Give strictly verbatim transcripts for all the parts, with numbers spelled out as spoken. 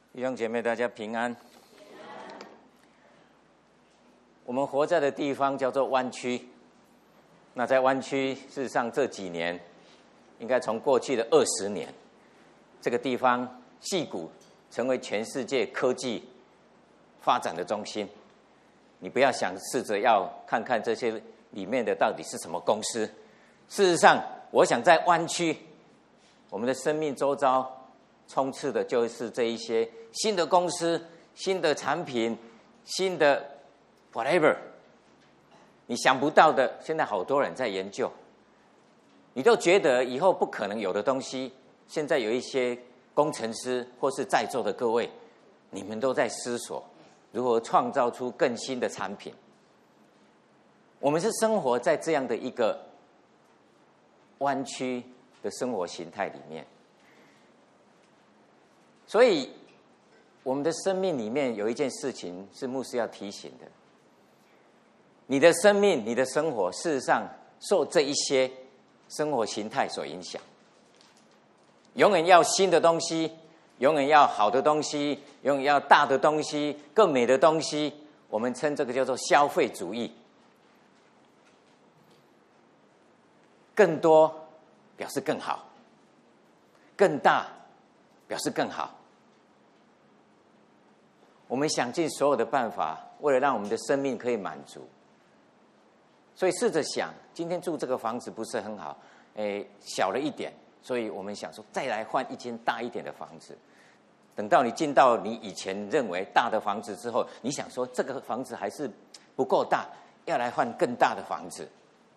弟兄姐妹，大家平安。我们活在的地方叫做湾区。那在湾区，事实上这几年，应该从过去的二十年，这个地方矽谷成为全世界科技发展的中心。你不要想试着要看看这些里面的到底是什么公司。事实上，我想在湾区，我们的生命周遭充斥的就是这一些新的公司、新的产品、新的 whatever， 你想不到的，现在好多人在研究，你都觉得以后不可能有的东西，现在有一些工程师或是在座的各位，你们都在思索如何创造出更新的产品。我们是生活在这样的一个湾区的生活形态里面，所以我们的生命里面有一件事情是牧师要提醒的：你的生命、你的生活，事实上受这一些生活形态所影响。永远要新的东西，永远要好的东西，永远要大的东西，更美的东西。我们称这个叫做消费主义。更多表示更好，更大表示更好。我们想尽所有的办法，为了让我们的生命可以满足。所以试着想，今天住这个房子不是很好，诶，小了一点，所以我们想说再来换一间大一点的房子。等到你进到你以前认为大的房子之后，你想说这个房子还是不够大，要来换更大的房子。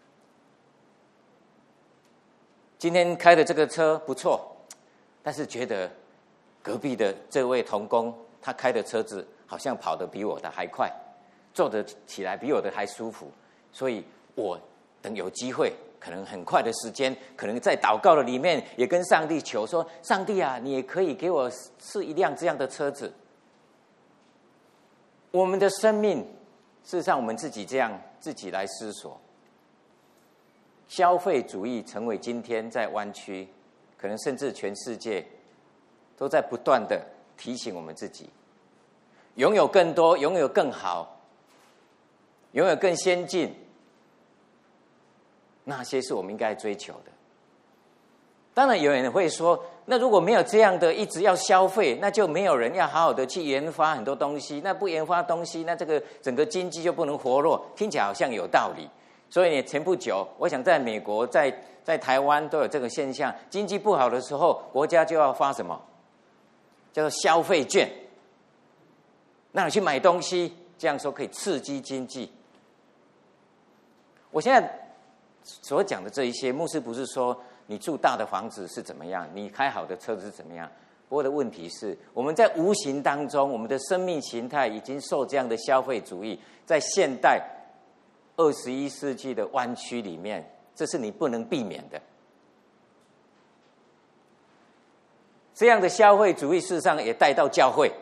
今天开的这个车不错，但是觉得隔壁的这位同工他开的车子好像跑得比我的还快，坐得起来比我的还舒服，所以我等有机会，可能很快的时间，可能在祷告的里面也跟上帝求说：上帝啊，你也可以给我是一辆这样的车子。我们的生命，事实上我们自己这样自己来思索。消费主义成为今天在湾区，可能甚至全世界，都在不断的提醒我们自己：拥有更多，拥有更好，拥有更先进，那些是我们应该追求的。当然有人会说，那如果没有这样的一直要消费，那就没有人要好好的去研发很多东西，那不研发东西，那这个整个经济就不能活络。听起来好像有道理。所以前不久，我想在美国、在在台湾都有这个现象，经济不好的时候，国家就要发什么叫做消费券，让你去买东西，这样说可以刺激经济。我现在所讲的这一些，牧师不是说你住大的房子是怎么样，你开好的车子是怎么样。不过的问题是，我们在无形当中，我们的生命形态已经受这样的消费主义，在现代二十一世纪的湾区里面，这是你不能避免的。这样的消费主义事实上也带到教会。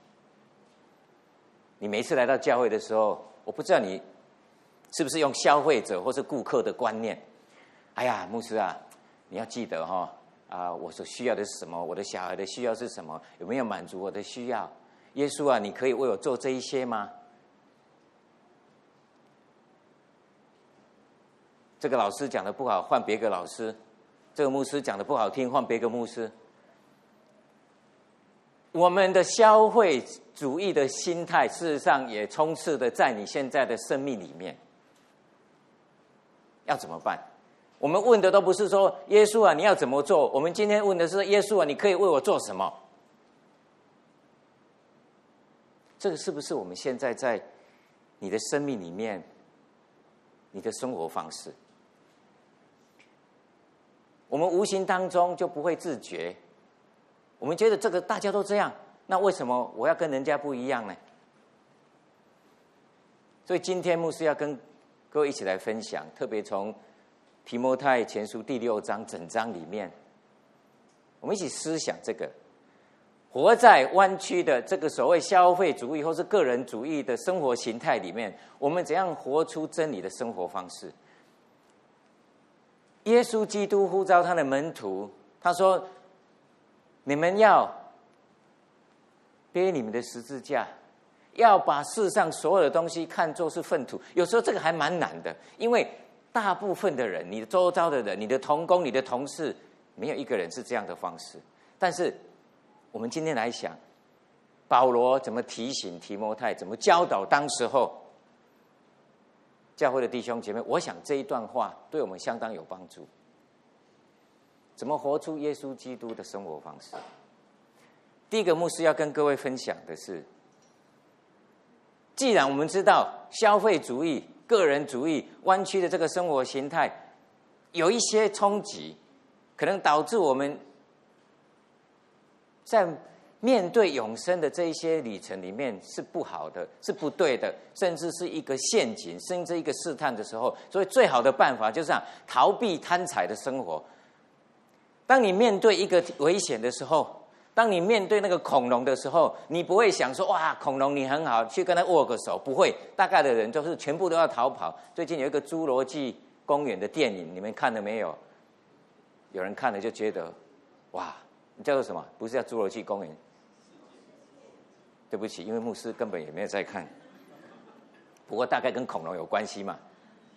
你每一次来到教会的时候，我不知道你是不是用消费者或是顾客的观念。哎呀，牧师啊，你要记得哈、哦、啊，我所需要的是什么？我的小孩的需要是什么？有没有满足我的需要？耶稣啊，你可以为我做这一些吗？这个老师讲的不好，换别个老师；这个牧师讲的不好听，换别个牧师。我们的消费主义的心态，事实上也充斥的在你现在的生命里面。要怎么办？我们问的都不是说耶稣啊，你要怎么做？我们今天问的是耶稣啊，你可以为我做什么？这个是不是我们现在在你的生命里面，你的生活方式？我们无形当中就不会自觉，我们觉得这个大家都这样，那为什么我要跟人家不一样呢？所以今天牧师要跟各位一起来分享，特别从提摩太前书第六章整章里面，我们一起思想这个活在湾区的这个所谓消费主义或是个人主义的生活形态里面，我们怎样活出真理的生活方式。耶稣基督呼召他的门徒，他说：你们要背你们的十字架，要把世上所有的东西看作是粪土。有时候这个还蛮难的，因为大部分的人，你的周遭的人，你的同工、你的同事，没有一个人是这样的方式。但是我们今天来想，保罗怎么提醒提摩太，怎么教导当时候教会的弟兄姐妹，我想这一段话对我们相当有帮助。怎么活出耶稣基督的生活方式？第一个，牧师要跟各位分享的是，既然我们知道消费主义、个人主义、弯曲的这个生活形态有一些冲击，可能导致我们在面对永生的这一些旅程里面是不好的，是不对的，甚至是一个陷阱，甚至一个试探的时候，所以最好的办法就是逃避贪财的生活。当你面对一个危险的时候，当你面对那个恐龙的时候，你不会想说哇，恐龙你很好，去跟他握个手，不会。大概的人都是全部都要逃跑。最近有一个侏罗纪公园的电影，你们看了没有？有人看了就觉得哇，叫做什么？不是叫侏罗纪公园？对不起，因为牧师根本也没有在看。不过大概跟恐龙有关系嘛。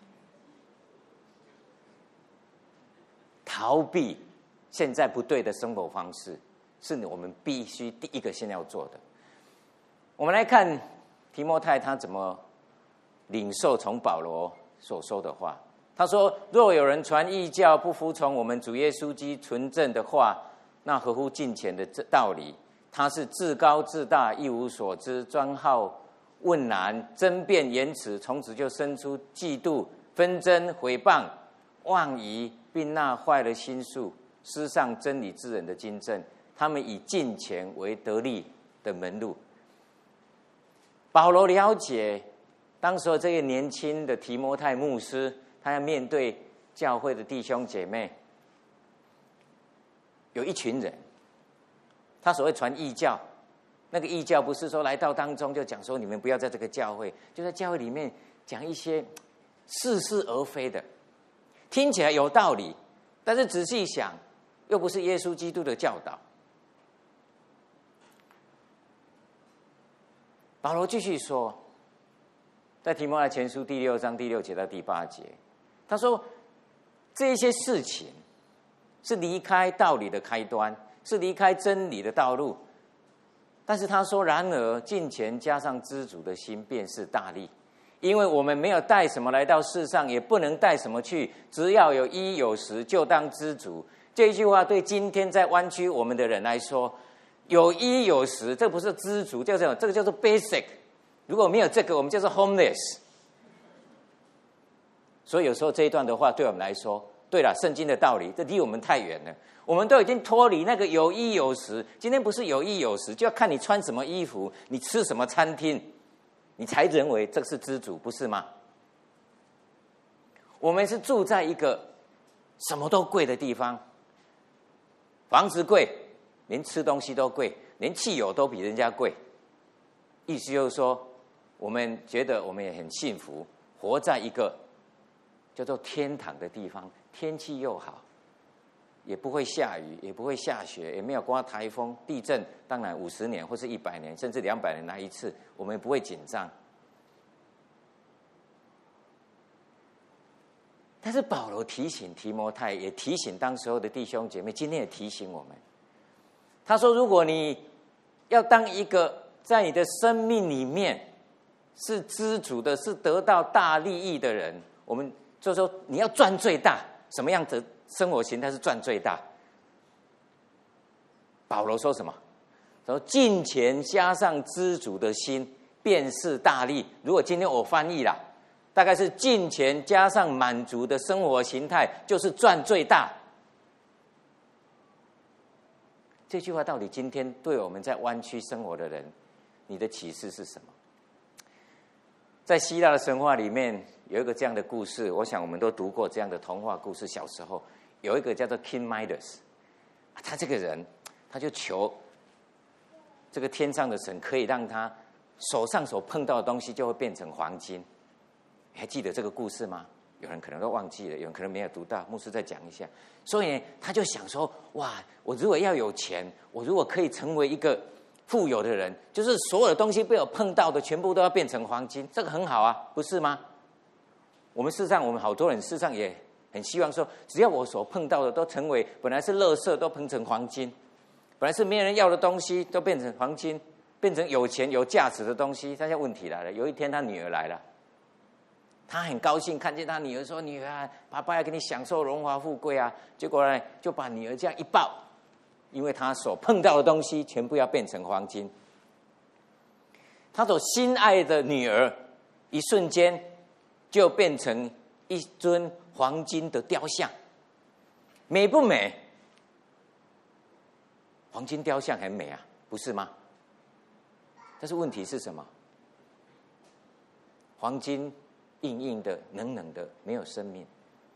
逃避现在不对的生活方式，是我们必须第一个先要做的。我们来看提摩太他怎么领受从保罗所说的话。他说：若有人传异教，不服从我们主耶稣基督纯正的话，那合乎敬虔的道理，他是自高自大，一无所知，专好问难，争辩言辞，从此就生出嫉妒、纷争、毁谤、妄疑，并那坏了心术、失丧真理之人的经正。他们以敬虔为得利的门路。保罗了解当时这个年轻的提摩太牧师，他要面对教会的弟兄姐妹，有一群人，他所谓传异教，那个异教不是说来到当中就讲说你们不要在这个教会，就在教会里面讲一些似是而非的，听起来有道理，但是仔细想，又不是耶稣基督的教导。保罗继续说，在提摩太前书第六章第六节到第八节，他说这些事情是离开道理的开端，是离开真理的道路。但是他说，然而敬虔加上知足的心，便是大利。因为我们没有带什么来到世上，也不能带什么去，只要有衣有食，就当知足。这一句话对今天在湾区我们的人来说，有衣有食，这不是知足，叫做这个叫做 basic。如果没有这个，我们叫做 homeless。所以有时候这一段的话，对我们来说，对了，圣经的道理，这离我们太远了。我们都已经脱离那个有衣有食。今天不是有衣有食，就要看你穿什么衣服，你吃什么餐厅，你才认为这是知足，不是吗？我们是住在一个什么都贵的地方，房子贵，连吃东西都贵，连汽油都比人家贵。意思就是说，我们觉得我们也很幸福，活在一个叫做天堂的地方，天气又好，也不会下雨，也不会下雪，也没有刮台风、地震。当然，五十年或是一百年，甚至两百年来一次，我们也不会紧张。但是保罗提醒提摩太，也提醒当时候的弟兄姐妹，今天也提醒我们。他说：如果你要当一个在你的生命里面是知足的，是得到大利益的人，我们就说你要赚最大。什么样的生活形态是赚最大？保罗说什么？说敬虔加上知足的心，便是大利。如果今天我翻译啦，大概是敬虔加上满足的生活形态，就是赚最大。这句话到底今天对我们在湾区生活的人，你的启示是什么？在希腊的神话里面有一个这样的故事，我想我们都读过这样的童话故事。小时候有一个叫做 King Midas， 他这个人他就求这个天上的神可以让他手上所碰到的东西就会变成黄金。还记得这个故事吗？有人可能都忘记了，有人可能没有读到，牧师再讲一下。所以他就想说，哇，我如果要有钱，我如果可以成为一个富有的人，就是所有的东西被我碰到的，全部都要变成黄金，这个很好啊，不是吗？我们事实上，我们好多人事实上也很希望说，只要我所碰到的都成为本来是垃圾，都变成黄金；本来是没人要的东西，都变成黄金，变成有钱有价值的东西。但是问题来了，有一天他女儿来了，他很高兴看见他女儿说：“女儿啊，爸爸要给你享受荣华富贵啊！”结果呢，就把女儿这样一抱。因为他所碰到的东西全部要变成黄金，他所心爱的女儿，一瞬间就变成一尊黄金的雕像，美不美？黄金雕像很美啊，不是吗？但是问题是什么？黄金硬硬的、冷冷的，没有生命。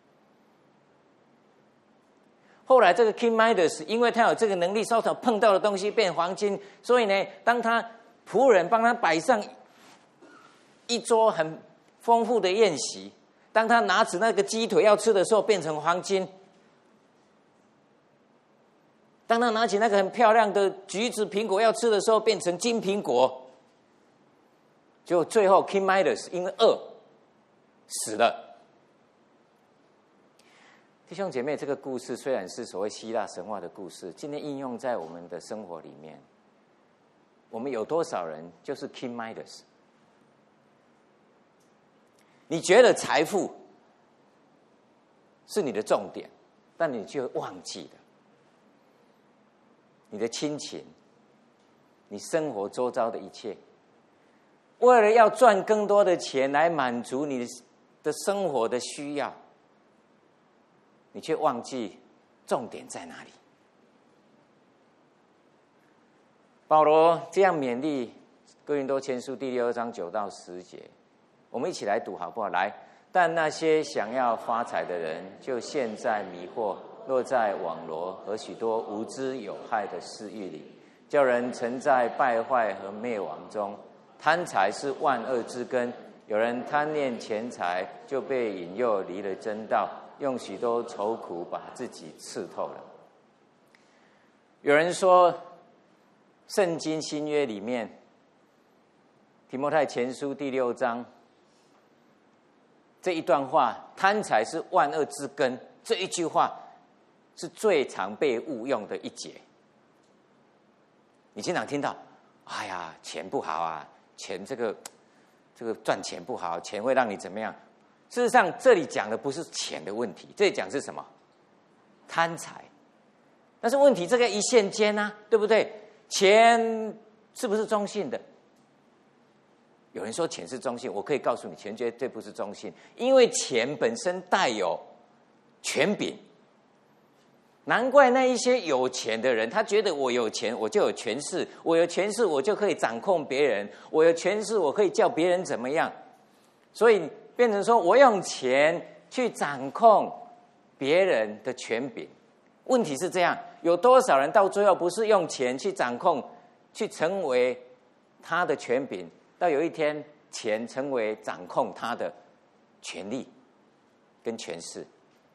后来这个 King Midas 因为他有这个能力，稍稍碰到的东西变黄金，所以呢，当他仆人帮他摆上一桌很丰富的宴席，当他拿起那个鸡腿要吃的时候，变成黄金；当他拿起那个很漂亮的橘子、苹果要吃的时候，变成金苹果。结果最后 King Midas 因为饿死了。弟兄姐妹，这个故事虽然是所谓希腊神话的故事，今天应用在我们的生活里面，我们有多少人就是 King Midas？ 你觉得财富是你的重点，但你就忘记了你的亲情，你生活周遭的一切，为了要赚更多的钱来满足你的生活的需要，你却忘记重点在哪里。保罗这样勉励哥林多前书第六章九到十节，我们一起来读好不好？来，但那些想要发财的人，就陷在迷惑、落在网罗和许多无知有害的私欲里，叫人沉在败坏和灭亡中。贪财是万恶之根，有人贪恋钱财，就被引诱离了真道，用许多愁苦把自己刺透了。有人说，圣经新约里面提摩太前书第六章这一段话，贪财是万恶之根，这一句话是最常被误用的一节。你经常听到，哎呀，钱不好啊，钱这个这个赚钱不好，钱会让你怎么样？事实上，这里讲的不是钱的问题，这里讲是什么？贪财。但是问题这个一线间啊，对不对？钱是不是中性的？有人说钱是中性，我可以告诉你，钱绝对不是中性，因为钱本身带有权柄。难怪那一些有钱的人，他觉得我有钱，我就有权势，我有权势，我就可以掌控别人，我有权势，我可以叫别人怎么样，所以变成说我用钱去掌控别人的权柄。问题是这样，有多少人到最后不是用钱去掌控，去成为他的权柄，到有一天钱成为掌控他的权力跟权势。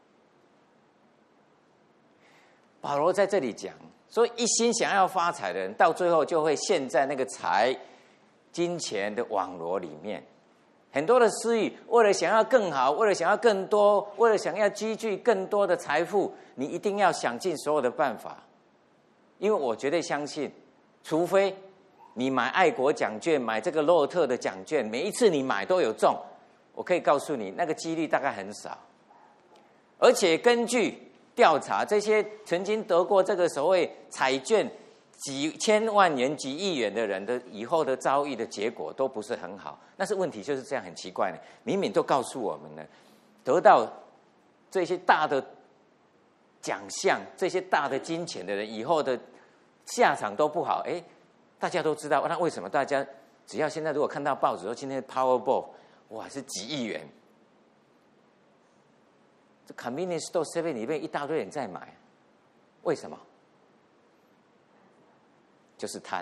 保罗在这里讲说，一心想要发财的人，到最后就会陷在那个财、金钱的网罗里面。很多的私欲，为了想要更好，为了想要更多，为了想要积聚更多的财富，你一定要想尽所有的办法。因为我绝对相信，除非你买爱国奖券，买这个洛特的奖券，每一次你买都有中，我可以告诉你，那个几率大概很少。而且根据调查，这些曾经得过这个所谓彩券几千万元、几亿元的人的以后的遭遇的结果都不是很好。但是问题就是这样，很奇怪呢，明明都告诉我们了，得到这些大的奖项、这些大的金钱的人，以后的下场都不好。哎，大家都知道，那为什么大家只要现在如果看到报纸说今天的 Powerball 哇是几亿元？这 convenience store seven 里面一大堆人在买，为什么？就是贪。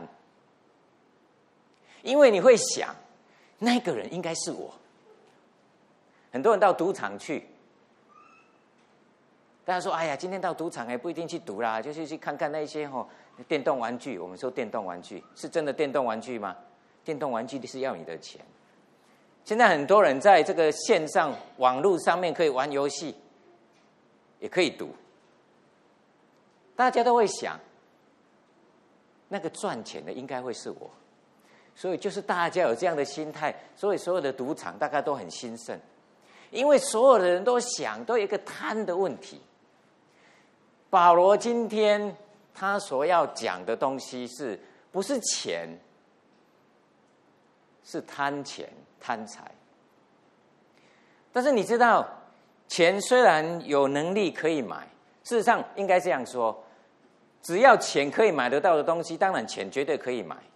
因为你会想，那个人应该是我。很多人到赌场去， 大家说，哎呀，今天到赌场也不一定去赌啦，就是去看看那些吼、哦、电动玩具。我们说电动玩具是真的电动玩具吗？电动玩具是要你的钱。现在很多人在这个线上网络上面可以玩游戏，也可以赌。大家都会想，那个赚钱的应该会是我，所以就是大家有这样的心态，所以所有的赌场大家都很兴盛，因为所有的人都想，都有一个贪的问题。保罗今天他所要讲的东西是不是钱？是贪钱贪财。但是你知道，钱虽然有能力可以买，事实上应该这样说，只要钱可以买得到的东西，当然钱绝对可以买。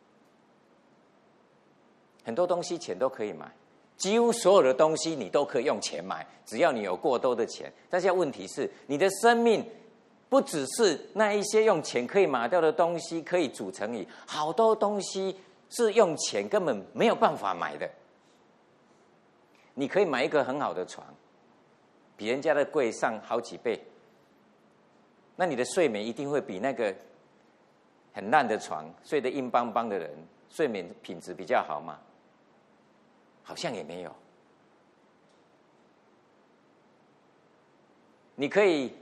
很多东西钱都可以买，几乎所有的东西你都可以用钱买，只要你有过多的钱。但是问题是，你的生命不只是那一些用钱可以买到的东西可以组成以，好多东西是用钱根本没有办法买的。你可以买一个很好的床，比人家的贵上好几倍，那你的睡眠一定会比那个很烂的床睡得硬邦邦的人睡眠品质比较好吗？好像也没有。你可以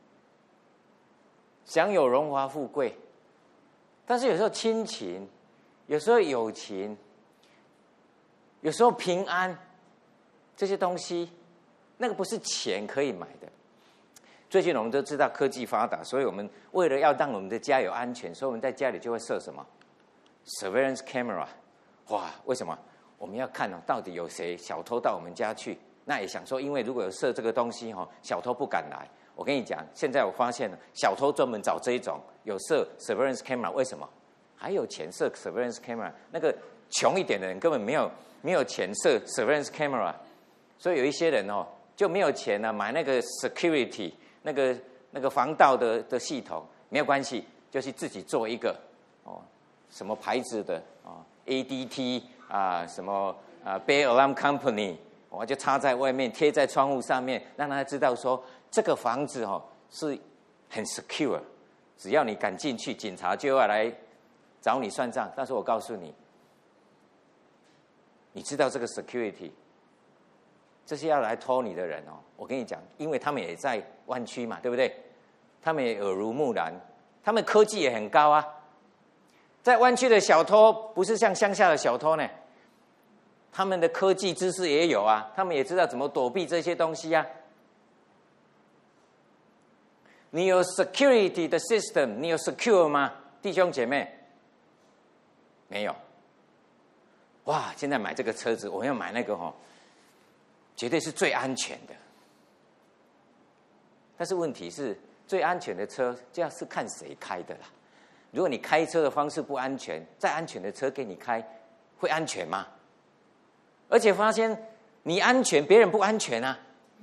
享有荣华富贵，但是有时候亲情，有时候友情，有时候平安，这些东西那个不是钱可以买的。最近我们都知道科技发达，所以我们为了要让我们的家有安全，所以我们在家里就会设什么 surveillance camera。 哇，为什么？我们要看哦，到底有谁小偷到我们家去。那也想说，因为如果有设这个东西哦，小偷不敢来。我跟你讲，现在我发现了，小偷专门找这一种有设 surveillance camera。 为什么？还有钱设 surveillance camera， 那个穷一点的人根本没有没有钱设 surveillance camera， 所以有一些人哦就没有钱啊，买那个 security 那个那个防盗的的系统。没有关系，就是自己做一个哦，什么牌子的哦 A D T 啊，什么啊 Bay Alarm Company， 我就插在外面，贴在窗户上面，让他知道说这个房子哦是很 secure， 只要你敢进去，警察就要来找你算账。但是我告诉你，你知道这个 security， 这些要来偷你的人哦，我跟你讲，因为他们也在湾区嘛，对不对？他们也耳濡目染，他们科技也很高啊。在湾区的小偷不是像乡下的小偷呢，他们的科技知识也有啊，他们也知道怎么躲避这些东西啊。你有 security 的 system， 你有 secure 吗？弟兄姐妹，没有。哇，现在买这个车子，我要买那个哦，绝对是最安全的。但是问题是，最安全的车，这要是看谁开的啦。如果你开车的方式不安全，再安全的车给你开，会安全吗？而且发现你安全，别人不安全啊。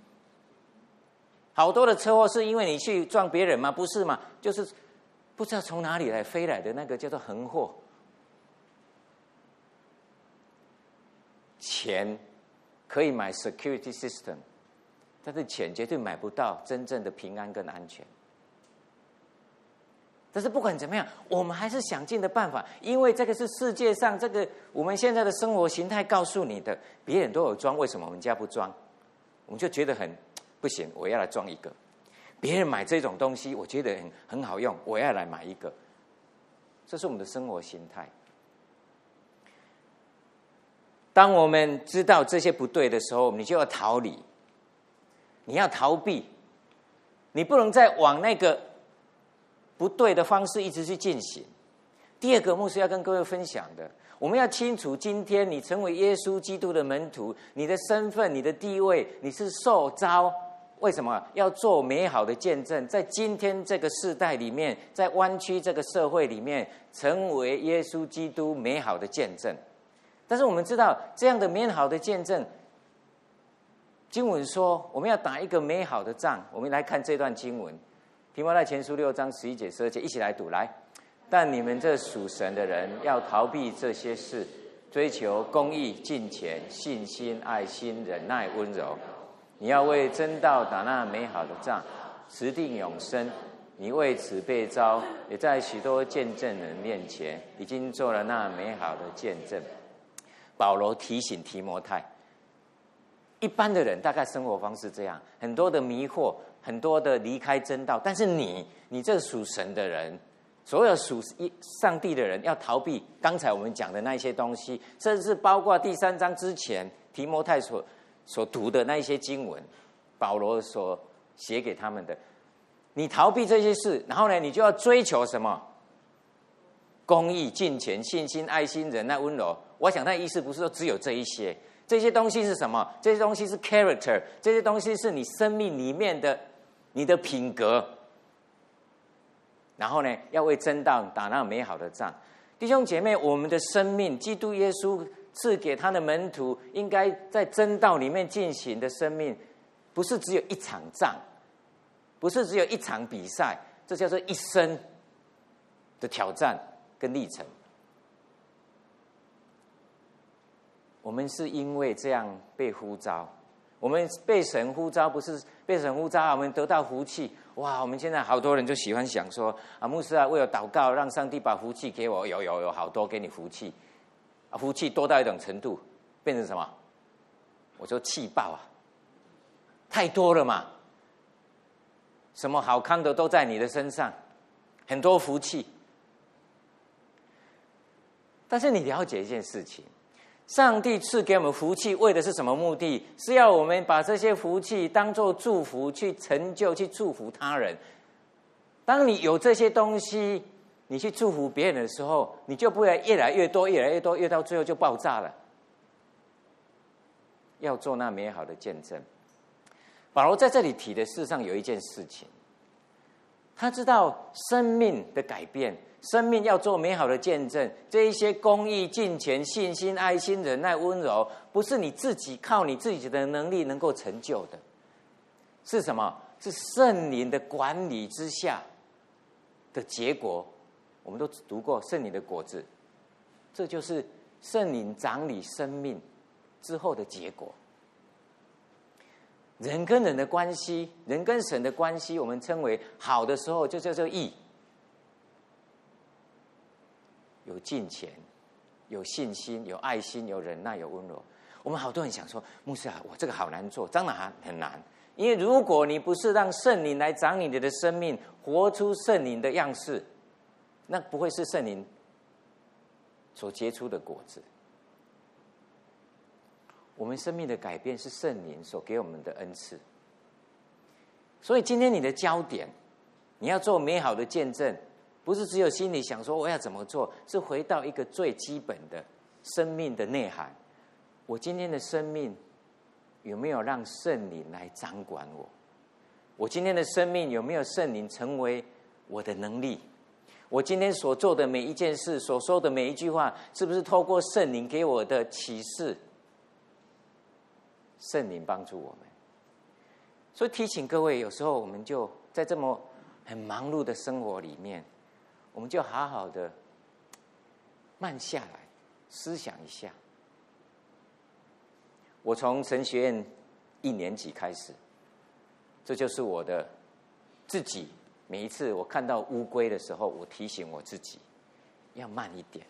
好多的车祸是因为你去撞别人吗？不是嘛？就是不知道从哪里来飞来的那个叫做横祸。钱可以买 security system， 但是钱绝对买不到真正的平安跟安全。但是不管怎么样，我们还是想尽的办法，因为这个是世界上这个我们现在的生活形态告诉你的。别人都有装，为什么我们家不装？我们就觉得很不行，我要来装一个。别人买这种东西，我觉得很很好用，我要来买一个。这是我们的生活形态。当我们知道这些不对的时候，你就要逃离，你要逃避，你不能再往那个不对的方式一直去进行。第二个，牧师要跟各位分享的，我们要清楚，今天你成为耶稣基督的门徒，你的身份、你的地位，你是受召，为什么要做美好的见证？在今天这个世代里面，在湾区这个社会里面，成为耶稣基督美好的见证。但是我们知道，这样的美好的见证，经文说我们要打一个美好的仗。我们来看这段经文，提摩太前书六章十一节、十二节，一起来读。来，但你们这属神的人要逃避这些事，追求公义、敬虔、信心、爱心、忍耐、温柔。你要为真道打那美好的仗， 持定永生。你为此被召，也在许多见证人面前已经做了那美好的见证。保罗提醒提摩太，一般的人大概生活方式这样，很多的迷惑，很多的离开真道，但是你你这个属神的人，所有属上帝的人要逃避刚才我们讲的那些东西，甚至包括第三章之前提摩太所所读的那一些经文，保罗所写给他们的，你逃避这些事，然后呢，你就要追求什么？公义、敬虔、信心、爱心、忍耐、温柔。我想那意思不是说只有这一些，这些东西是什么？这些东西是 character， 这些东西是你生命里面的你的品格。然后呢，要为真道打那美好的仗。弟兄姐妹，我们的生命，基督耶稣赐给他的门徒，应该在真道里面进行的生命，不是只有一场仗，不是只有一场比赛，这叫做一生的挑战跟历程。我们是因为这样被呼召，我们被神呼召，不是被神呼召，我们得到福气。哇，我们现在好多人就喜欢想说啊，牧师啊，为了祷告，让上帝把福气给我，有有有好多给你福气，啊，福气多到一种程度，变成什么？我说气爆啊，太多了嘛，什么好康的都在你的身上，很多福气。但是你了解一件事情，上帝赐给我们福气，为的是什么目的？是要我们把这些福气当作祝福，去成就、去祝福他人。当你有这些东西，你去祝福别人的时候，你就不会越来越多、越来越多，越到最后就爆炸了。要做那美好的见证。保罗在这里提的，事实上有一件事情，他知道生命的改变。生命要做美好的见证，这一些公义、敬虔、信心、爱心、忍耐、温柔，不是你自己靠你自己的能力能够成就的，是什么？是圣灵的管理之下的结果。我们都读过圣灵的果子，这就是圣灵掌理生命之后的结果。人跟人的关系，人跟神的关系，我们称为好的时候，就叫做义。有敬虔，有信心，有爱心，有忍耐，有温柔。我们好多人想说，牧师啊，我这个好难做，当然很难。因为如果你不是让圣灵来掌你的生命，活出圣灵的样式，那不会是圣灵所结出的果子。我们生命的改变是圣灵所给我们的恩赐。所以今天你的焦点，你要做美好的见证，不是只有心里想说我要怎么做，是回到一个最基本的生命的内涵。我今天的生命有没有让圣灵来掌管我？我今天的生命有没有圣灵成为我的能力？我今天所做的每一件事，所说的每一句话，是不是透过圣灵给我的启示？圣灵帮助我们。所以提醒各位，有时候我们就在这么很忙碌的生活里面，我们就好好的慢下来，思想一下。我从神学院一年级开始，这就是我的自己。每一次我看到乌龟的时候，我提醒我自己要慢一点。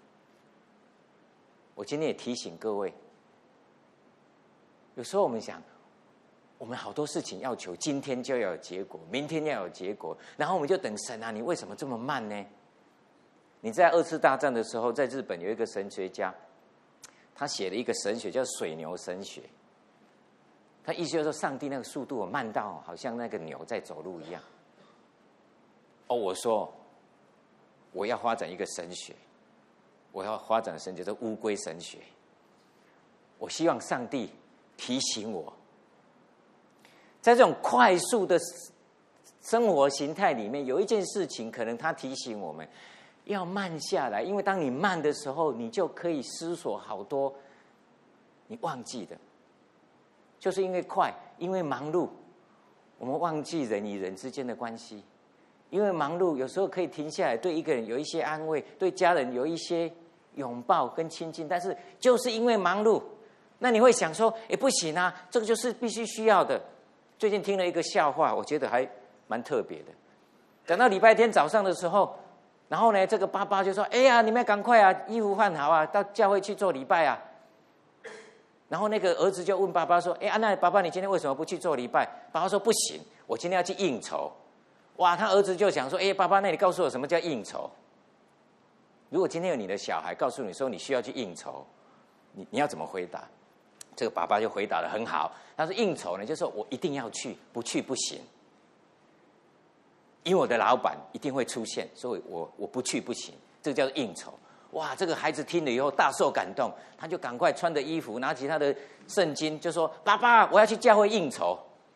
我今天也提醒各位，有时候我们想，我们好多事情要求今天就要有结果，明天要有结果，然后我们就等神啊，你为什么这么慢呢？你在二次大战的时候，在日本有一个神学家，他写了一个神学叫水牛神学。他意思就是说，上帝那个速度慢到好像那个牛在走路一样。哦，我说我要发展一个神学，我要发展神学叫乌龟神学。我希望上帝提醒我，在这种快速的生活形态里面，有一件事情可能他提醒我们要慢下来，因为当你慢的时候，你就可以思索好多你忘记的。就是因为快，因为忙碌，我们忘记人与人之间的关系。因为忙碌，有时候可以停下来，对一个人有一些安慰，对家人有一些拥抱跟亲近。但是就是因为忙碌，那你会想说，哎，不行啊，这个就是必须需要的。最近听了一个笑话，我觉得还蛮特别的。等到礼拜天早上的时候，然后呢，这个爸爸就说：“哎呀，你们赶快啊，衣服换好啊，到教会去做礼拜啊。”然后那个儿子就问爸爸说：“哎，那爸爸你今天为什么不去做礼拜？”爸爸说：“不行，我今天要去应酬。”哇，他儿子就想说：“哎，爸爸，那你告诉我什么叫应酬？”如果今天有你的小孩告诉你说你需要去应酬，你你要怎么回答？这个爸爸就回答得很好，他说：“应酬呢，就是我一定要去，不去不行，因为我的老板一定会出现，所以我我不去不行。”这个叫做应酬。哇，这个孩子听了以后大受感动，他就赶快穿着衣服，拿起他的圣经，就说：“爸爸，我要去教会应酬。”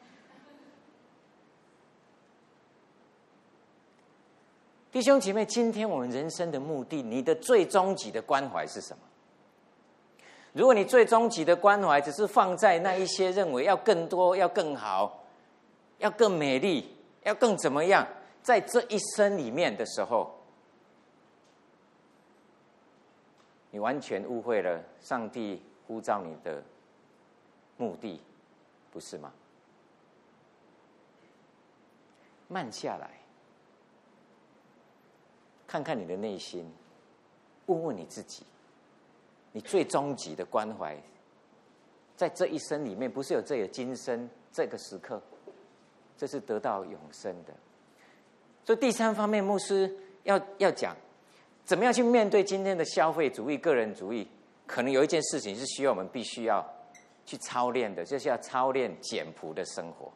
弟兄姐妹，今天我们人生的目的，你的最终极的关怀是什么？如果你最终极的关怀只是放在那一些认为要更多、要更好、要更美丽、要更怎么样，在这一生里面的时候，你完全误会了上帝呼召你的目的，不是吗？慢下来，看看你的内心，问问你自己，你最终极的关怀，在这一生里面，不是有这个今生这个时刻，这是得到永生的。所以第三方面，牧师要要讲，怎么样去面对今天的消费主义、个人主义？可能有一件事情是需要我们必须要去操练的，就是要操练简朴的生活。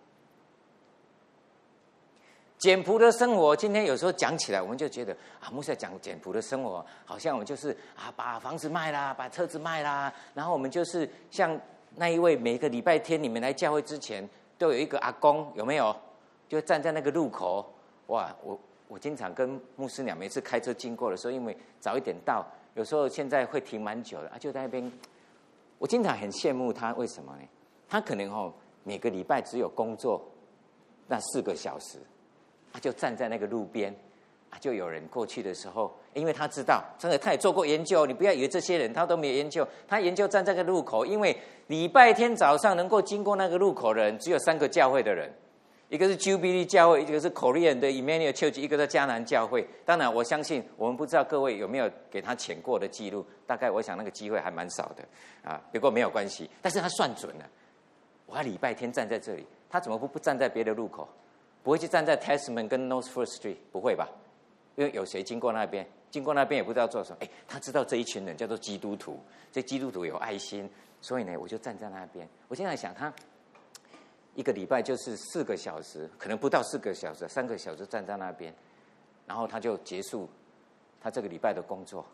简朴的生活，今天有时候讲起来，我们就觉得啊，牧师讲简朴的生活，好像我们就是啊，把房子卖啦，把车子卖啦，然后我们就是像那一位，每个礼拜天你们来教会之前，都有一个阿公，有没有？就站在那个路口，哇，我我经常跟牧师娘每次开车经过的时候，因为早一点到，有时候现在会停蛮久的啊，就在那边，我经常很羡慕他，为什么呢？他可能哦，每个礼拜只有工作那四个小时。他就站在那个路边，啊，就有人过去的时候，因为他知道，真的他也做过研究，你不要以为这些人他都没有研究，他研究站在这个路口，因为礼拜天早上能够经过那个路口的人，只有三个教会的人，一个是 Jubilee 教会，一个是 Korean 的 Emmanuel Church， 一个是迦南教会。当然，我相信我们不知道各位有没有给他潜过的记录，大概我想那个机会还蛮少的啊，不过没有关系，但是他算准了，我要礼拜天站在这里，他怎么不不站在别的路口？不会去站在 Tasman 跟 North First Street， 不会吧？因为有谁经过那边，经过那边也不知道做什么。哎，他知道这一群人叫做基督徒，这基督徒有爱心，所以呢，我就站在那边。我现在想，他一个礼拜就是四个小时，可能不到四个小时，三个小时站在那边，然后他就结束他这个礼拜的工作。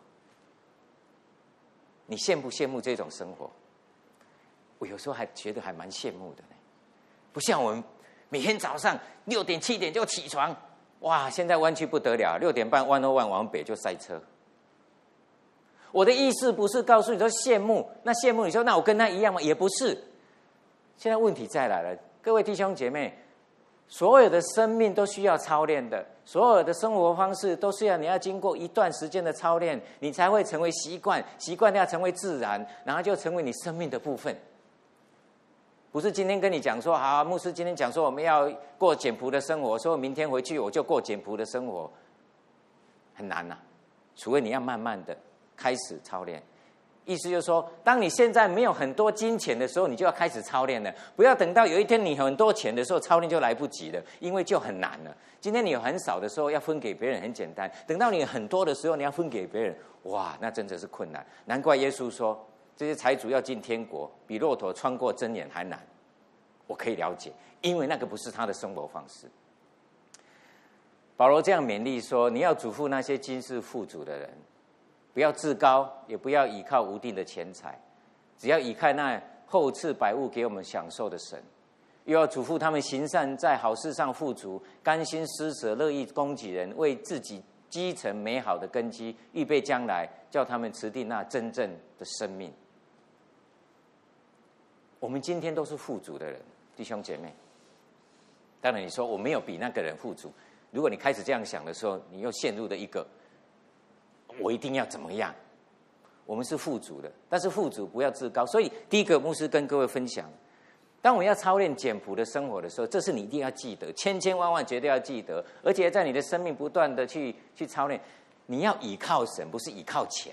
你羡不羡慕这种生活？我有时候还觉得还蛮羡慕的呢，不像我们。每天早上六点七点就起床，哇！现在湾区不得了，六点半湾欧湾往北就塞车。我的意思不是告诉你说羡慕，那羡慕你说那我跟他一样吗？也不是。现在问题再来了，各位弟兄姐妹，所有的生命都需要操练的，所有的生活方式都是要你要经过一段时间的操练，你才会成为习惯，习惯要成为自然，然后就成为你生命的部分。不是今天跟你讲说，好，牧师今天讲说我们要过简朴的生活，说明天回去我就过简朴的生活，很难呐、啊。除非你要慢慢的开始操练。意思就是说，当你现在没有很多金钱的时候，你就要开始操练了。不要等到有一天你很多钱的时候，操练就来不及了，因为就很难了。今天你有很少的时候要分给别人很简单，等到你很多的时候你要分给别人，哇，那真的是困难。难怪耶稣说，这些财主要进天国，比骆驼穿过针眼还难。我可以了解，因为那个不是他的生活方式。保罗这样勉励说：你要嘱咐那些今世富足的人，不要自高，也不要倚靠无定的钱财，只要倚靠那厚赐百物给我们享受的神。又要嘱咐他们行善，在好事上富足，甘心施舍，乐意供给人，为自己积成美好的根基，预备将来，叫他们持定那真正的生命。我们今天都是富足的人，弟兄姐妹。当然你说我没有比那个人富足，如果你开始这样想的时候，你又陷入了一个我一定要怎么样。我们是富足的，但是富足不要自高。所以第一个牧师跟各位分享， 当我们要操练简朴的生活的时候，这是你一定要记得，千千万万绝对要记得，而且在你的生命不断的去去操练。你要倚靠神，不是倚靠钱。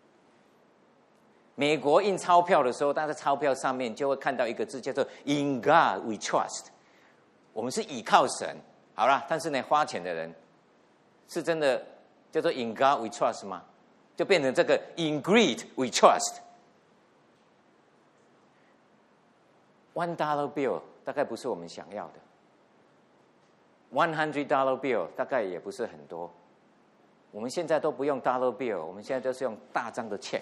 美国印钞票的时候，大家钞票上面就会看到一个字，叫做 "In God we trust"。我们是倚靠神，好啦，但是呢，花钱的人是真的叫做 "In God we trust" 吗？就变成这个 "In greed we trust"。One dollar bill 大概不是我们想要的 ，One hundred dollar bill 大概也不是很多。我们现在都不用 dollar bill， 我们现在都是用大张的 check。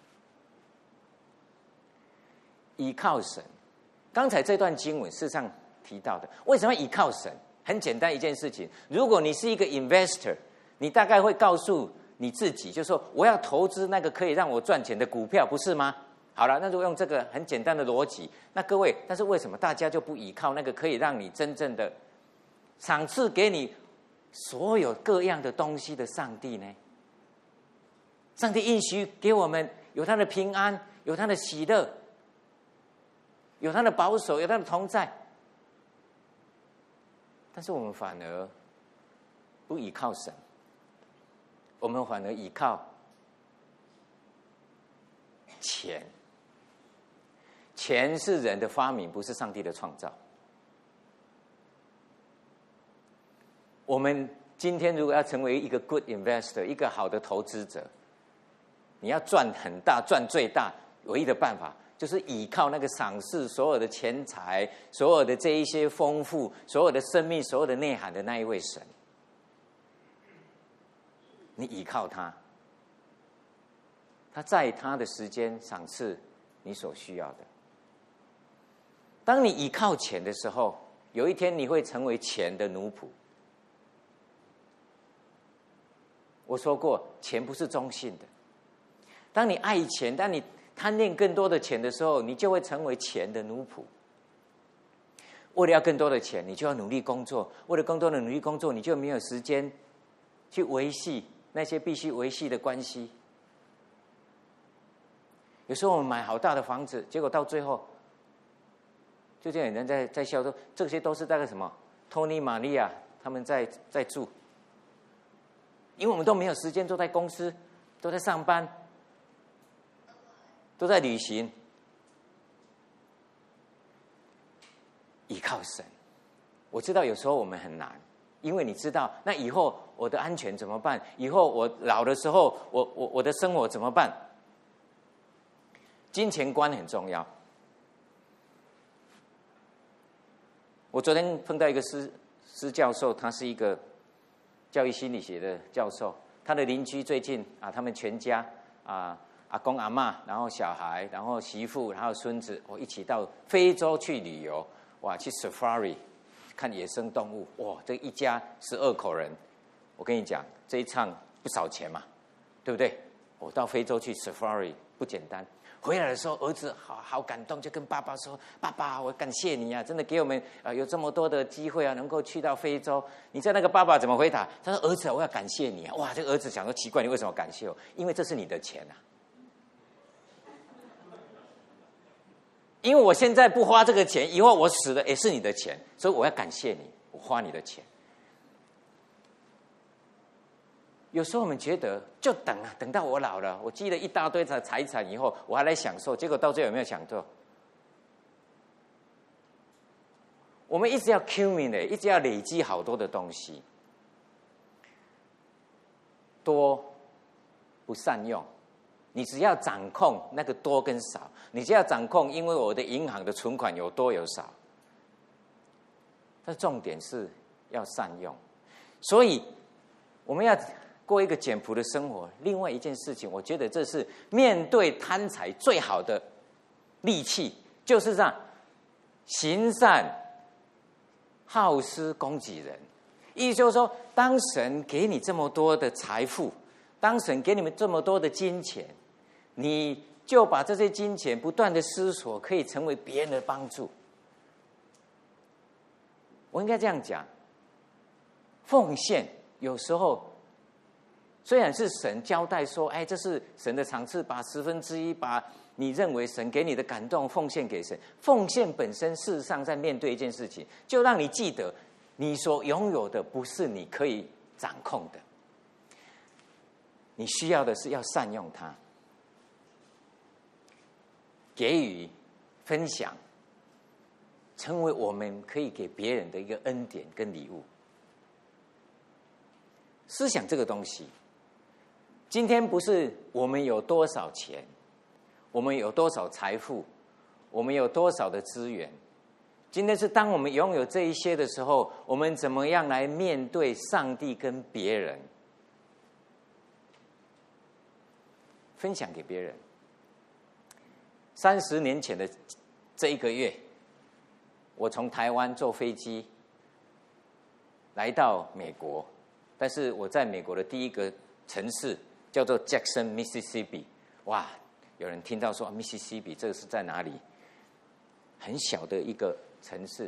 倚靠神，刚才这段经文事实上提到的，为什么倚靠神？很简单一件事情，如果你是一个 investor， 你大概会告诉你自己，就是说我要投资那个可以让我赚钱的股票，不是吗？好了，那如果用这个很简单的逻辑，那各位，但是为什么大家就不倚靠那个可以让你真正的赏赐给你所有各样的东西的上帝呢？上帝应许给我们有他的平安，有他的喜乐，有他的保守，有他的同在，但是我们反而不倚靠神，我们反而倚靠钱。钱是人的发明，不是上帝的创造。我们今天如果要成为一个 good investor， 一个好的投资者，你要赚很大，赚最大，唯一的办法就是倚靠那个赏赐所有的钱财、所有的这一些丰富、所有的生命、所有的内涵的那一位神。你倚靠他，他在他的时间赏赐你所需要的。当你倚靠钱的时候，有一天你会成为钱的奴仆。我说过，钱不是中性的。当你爱钱，当你贪恋更多的钱的时候，你就会成为钱的奴仆。为了要更多的钱，你就要努力工作；为了更多的努力工作，你就没有时间去维系那些必须维系的关系。有时候我们买好大的房子，结果到最后，就这样有人在在笑说，这些都是大概什么 Tony Maria 他们在在住，因为我们都没有时间，都在公司，都在上班，都在旅行。依靠神，我知道有时候我们很难，因为你知道，那以后我的安全怎么办？以后我老的时候，我我我的生活怎么办？金钱观很重要。我昨天碰到一个施施教授，他是一个教育心理学的教授，他的邻居最近啊，他们全家啊，阿公阿嬷，然后小孩，然后媳妇，然后孙子，我一起到非洲去旅游，哇，去 safari 看野生动物，哇，这一家十二口人，我跟你讲，这一趟不少钱嘛，对不对？我到非洲去 safari 不简单。回来的时候，儿子好好感动，就跟爸爸说：“爸爸，我感谢你啊，真的给我们啊有这么多的机会啊，能够去到非洲。”你知道那个爸爸怎么回答？他说：“儿子，我要感谢你啊！”哇，这个儿子想说奇怪，你为什么感谢我？因为这是你的钱啊，因为我现在不花这个钱，以后我死了也是你的钱，所以我要感谢你，我花你的钱。有时候我们觉得就等啊，等到我老了，我积了一大堆的财产以后，我还来享受，结果到最后有没有享受？我们一直要 accumulate， 一直要累积好多的东西，多不善用。你只要掌控那个多跟少，你只要掌控，因为我的银行的存款有多有少。但重点是要善用，所以我们要过一个简朴的生活。另外一件事情，我觉得这是面对贪财最好的利器，就是这样行善好施供给人。意思就是说，当神给你这么多的财富，当神给你们这么多的金钱，你就把这些金钱不断的思索，可以成为别人的帮助。我应该这样讲，奉献有时候虽然是神交代说，哎，这是神的赏赐，把十分之一，把你认为神给你的感动，奉献给神。奉献本身，事实上在面对一件事情，就让你记得，你所拥有的不是你可以掌控的，你需要的是要善用它，给予、分享，成为我们可以给别人的一个恩典跟礼物。思想这个东西，今天不是我们有多少钱，我们有多少财富，我们有多少的资源，今天是当我们拥有这一些的时候，我们怎么样来面对上帝跟别人，分享给别人。三十年前的这一个月，我从台湾坐飞机来到美国，但是我在美国的第一个城市叫做 Jackson Mississippi。 哇，有人听到说、啊、Mississippi 这个是在哪里？很小的一个城市，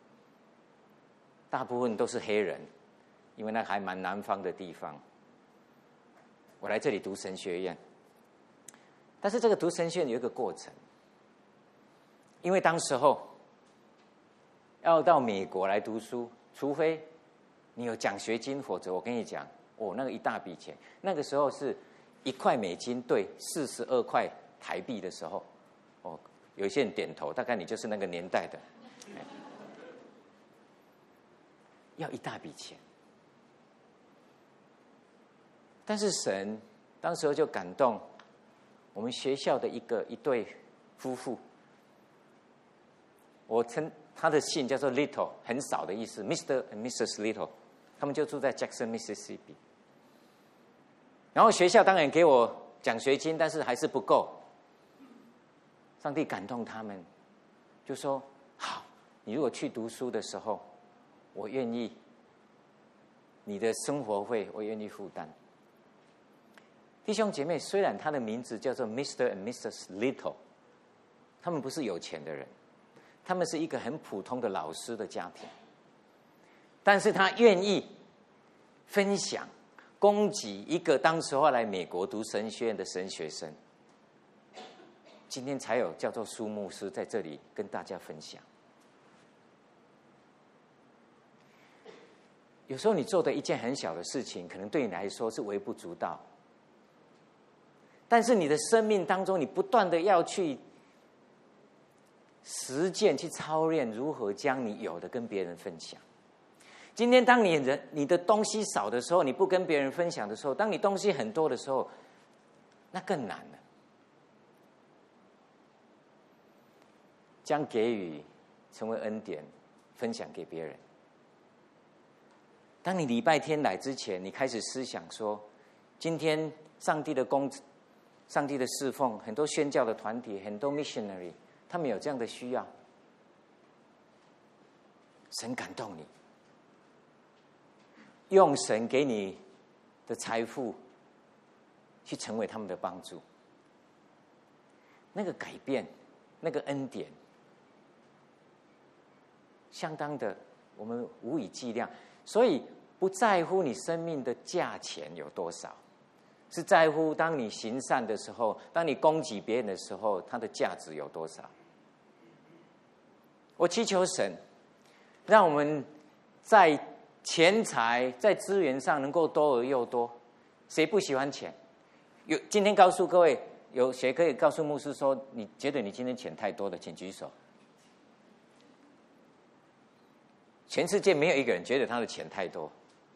大部分都是黑人，因为那还蛮南方的地方。我来这里读神学院，但是这个读神学院有一个过程，因为当时候要到美国来读书，除非你有奖学金，否则我跟你讲，哦，那个一大笔钱。那个时候是一块美金兑四十二块台币的时候，哦，有一些人点头，大概你就是那个年代的，要一大笔钱。但是神当时候就感动我们学校的一个一对夫妇，我称他的姓叫做 Little， 很少的意思 ，Mister and Missus Little， 他们就住在 Jackson Mississippi。然后学校当然给我奖学金，但是还是不够。上帝感动他们，就说：“好，你如果去读书的时候，我愿意你的生活费，我愿意负担。”弟兄姐妹，虽然他的名字叫做 Mister and Missus Little， 他们不是有钱的人，他们是一个很普通的老师的家庭，但是他愿意分享，供给一个当时候来美国读神学院的神学生。今天才有叫做苏牧师在这里跟大家分享。有时候你做的一件很小的事情，可能对你来说是微不足道，但是你的生命当中，你不断的要去实践、去操练，如何将你有的跟别人分享。今天当你人你的东西少的时候，你不跟别人分享的时候，当你东西很多的时候，那更难了。将给予成为恩典，分享给别人。当你礼拜天来之前，你开始思想说，今天上帝的工，上帝的侍奉，很多宣教的团体，很多 missionary， 他们有这样的需要，神感动你，用神给你的财富去成为他们的帮助。那个改变，那个恩典，相当的，我们无以计量。所以不在乎你生命的价钱有多少，是在乎当你行善的时候，当你供给别人的时候，它的价值有多少。我祈求神让我们在钱财在资源上能够多而又多。谁不喜欢钱？有今天告诉各位，有谁可以告诉牧师说，你觉得你今天钱太多了，请举手。全世界没有一个人觉得他的钱太多。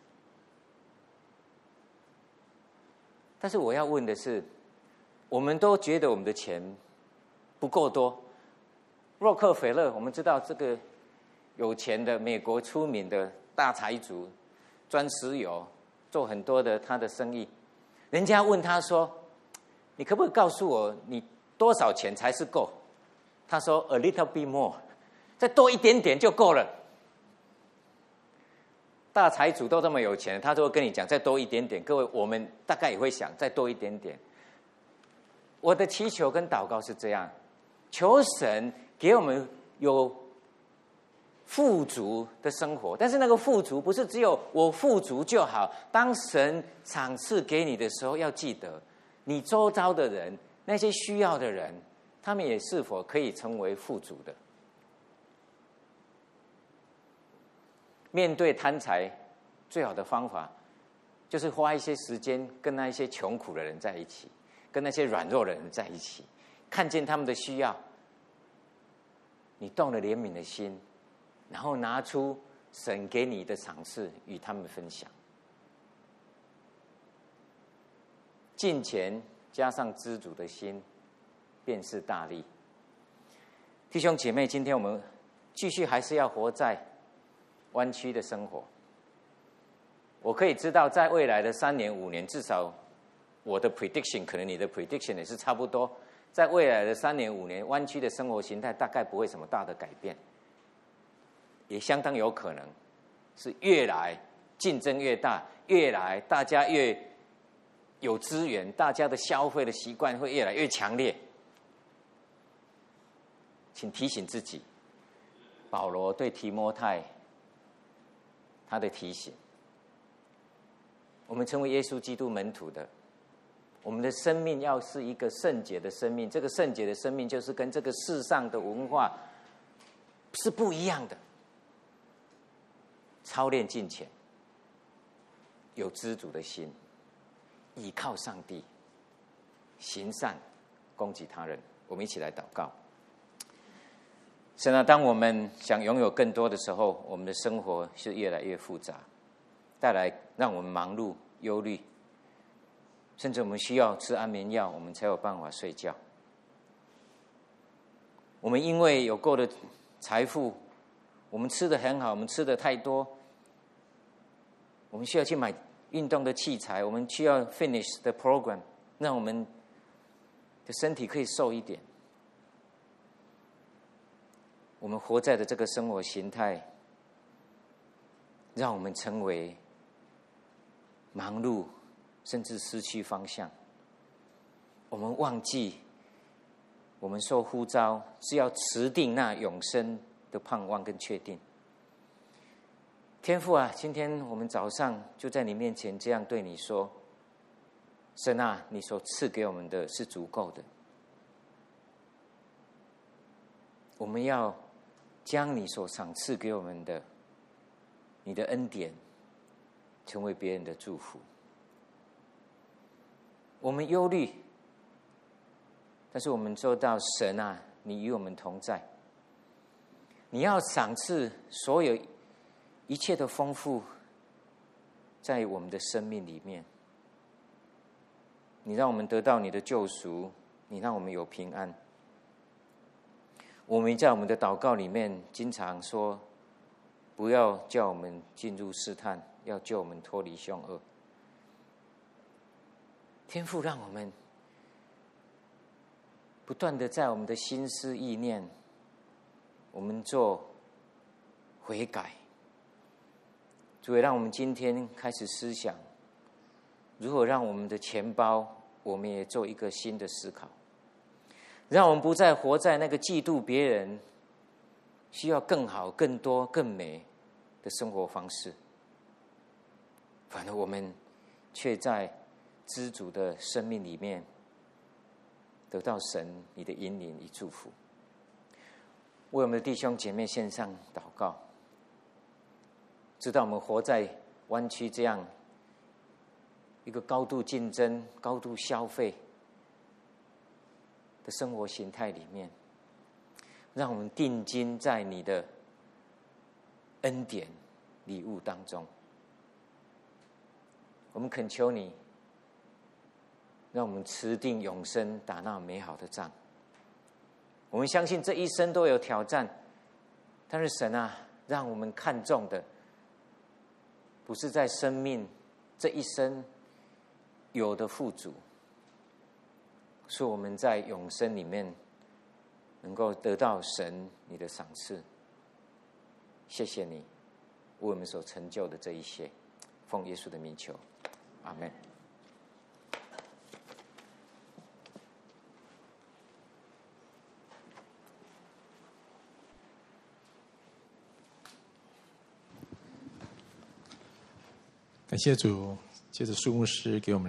但是我要问的是，我们都觉得我们的钱不够多。洛克菲勒，我们知道这个有钱的美国出名的大财主，钻石油，做很多的他的生意。人家问他说：“你可不可以告诉我，你多少钱才是够？”他说 ：“A little bit more， 再多一点点就够了。”大财主都这么有钱，他就会跟你讲再多一点点。各位，我们大概也会想再多一点点。我的祈求跟祷告是这样：求神给我们有富足的生活，但是那个富足不是只有我富足就好。当神赏赐给你的时候，要记得你周遭的人，那些需要的人， 他们也是否可以成为富足的？面对贪财，最好的方法就是花一些时间跟那一些穷苦的人在一起，跟那些软弱的人在一起，看见他们的需要，你动了怜悯的心，然后拿出神给你的赏赐与他们分享。敬虔加上知足的心，便是大利。弟兄姐妹，今天我们继续还是要活在湾区的生活。我可以知道，在未来的三年、五年，至少我的 prediction， 可能你的 prediction 也是差不多。在未来的三年、五年，湾区的生活形态大概不会什么大的改变，也相当有可能是越来竞争越大，越来大家越有资源，大家的消费的习惯会越来越强烈。请提醒自己，保罗对提摩太他的提醒：我们成为耶稣基督门徒的，我们的生命要是一个圣洁的生命。这个圣洁的生命，就是跟这个世上的文化是不一样的。操练敬虔，有知足的心，倚靠上帝，行善，供给他人。我们一起来祷告。神啊，当我们想拥有更多的时候，我们的生活是越来越复杂，带来让我们忙碌、忧虑，甚至我们需要吃安眠药，我们才有办法睡觉。我们因为有够的财富，我们吃得很好，我们吃得太多，我们需要去买运动的器材，我们需要 finish the program， 让我们的身体可以瘦一点。我们活在的这个生活形态，让我们成为忙碌，甚至失去方向。我们忘记，我们受呼召是要持定那永生的盼望跟确定。天父啊，今天我们早上就在你面前这样对你说：神啊，你所赐给我们的是足够的，我们要将你所赏赐给我们的，你的恩典，成为别人的祝福。我们忧虑，但是我们做到神啊，你与我们同在。你要赏赐所有一切的丰富，在我们的生命里面。你让我们得到你的救赎，你让我们有平安。我们在我们的祷告里面经常说，不要叫我们进入试探，要救我们脱离凶恶。天父让我们不断的在我们的心思意念，我们做悔改。主也让我们今天开始思想，如何让我们的钱包，我们也做一个新的思考，让我们不再活在那个嫉妒别人需要更好、更多、更美的生活方式，反而我们却在知足的生命里面得到神你的引领与祝福。为我们的弟兄姐妹献上祷告，知道我们活在湾区这样一个高度竞争、高度消费的生活形态里面，让我们定睛在你的恩典礼物当中。我们恳求你，让我们持定永生，打那美好的仗。我们相信这一生都有挑战，但是神啊，让我们看重的不是在生命这一生有的富足，是我们在永生里面能够得到神你的赏赐。谢谢你为我们所成就的这一些，奉耶稣的名求，阿们。 感谢主，借着苏牧师给我们